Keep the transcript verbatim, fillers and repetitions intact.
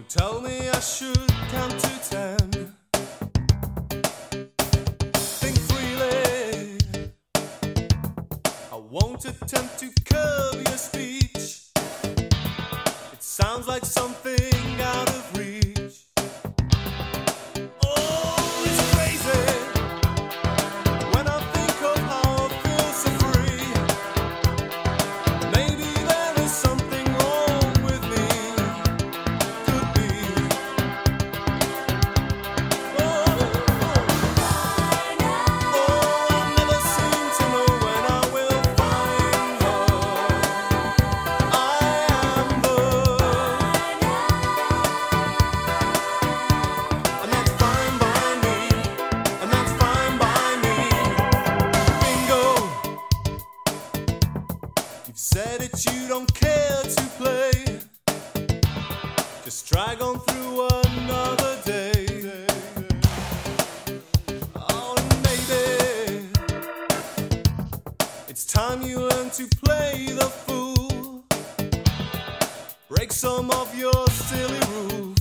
Tell me I should count to ten. Think freely. I won't attempt to curb your speech. It sounds like something out of reach. Oh, it's crazy when I think of how I feel so free. Maybe there is something wrong with me. Could be. Oh, oh, I never seem to know when I will find her. I am the, and that's fine by me, and that's fine by me. Bingo. You've said that you don't care to play. Just drag on through another day. Oh, and maybe it's time you learn to play the fool. Break some of your silly rules.